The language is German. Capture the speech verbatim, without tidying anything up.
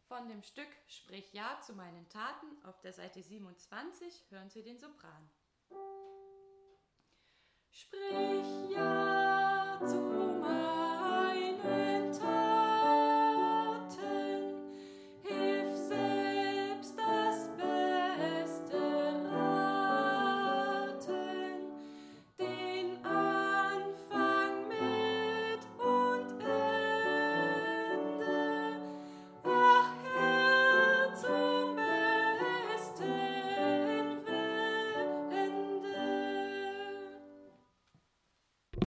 Von dem Stück Sprich Ja zu meinen Taten auf der Seite siebenundzwanzig hören Sie den Sopran. Sprich